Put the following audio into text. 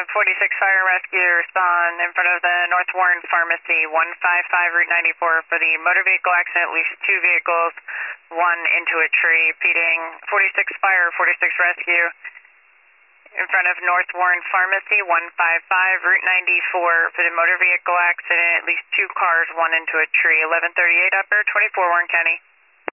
46 Fire and Rescue, respond in front of the North Warren Pharmacy, 155 Route 94 for the motor vehicle accident, at least 2 vehicles, 1 into a tree, repeating 46 Fire, 46 Rescue, in front of North Warren Pharmacy, 155 Route 94 for the motor vehicle accident, at least 2 cars, 1 into a tree, 1138 upper, 24 Warren County.